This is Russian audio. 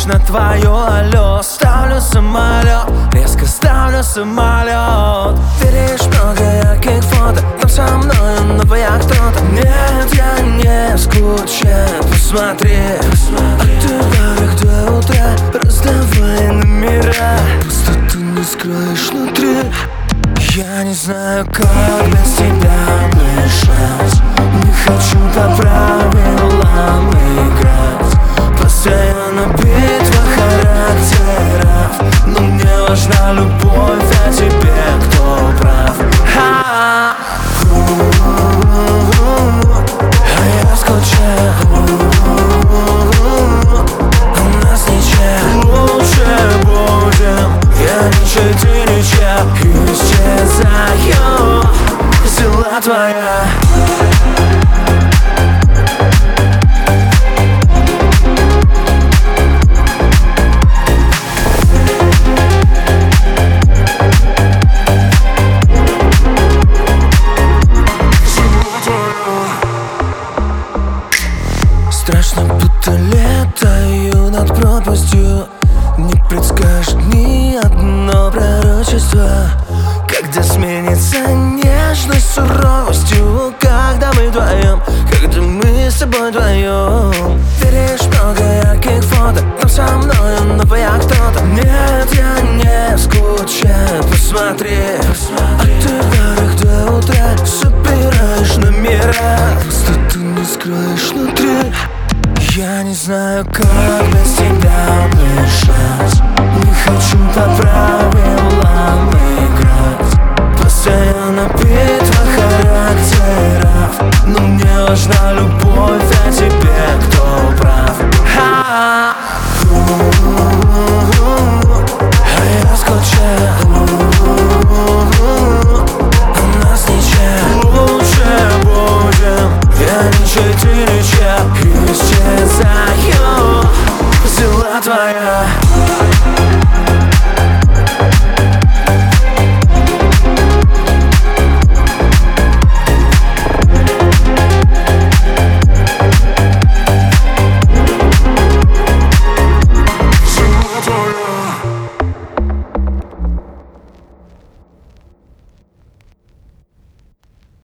на твое алло. Ставлю самолет, резко ставлю самолет. Видишь много ярких фото, там со мной новая кто-то. Нет, я не скучаю, посмотри. От утра до утра раздавай номера, пустоту не скроешь внутри. Я не знаю, как без тебя дышать. Не хочу по правилам играть. Постоянно битва характеров, но мне важна любовь, а тебе кто прав? А я скучаю. У нас ничем, лучше будем. Я ничей, ты ничья. Исчезаю, взяла твоя. Страшно, будто летаю над пропастью. Не предскажет ни одно пророчество, когда сменится нежность суровостью. Когда мы вдвоем, когда мы с собой вдвоем. Видишь много ярких фото, там со мной новая кто-то. Нет, я не скучаю, посмотри. От утра до утра собираешь номера, пустоту не скроешь внутри. Я не знаю, как без тебя дышать. Не хочу по правилам играть. Постоянно битва характеров, но мне важна любовь, а тебе кто?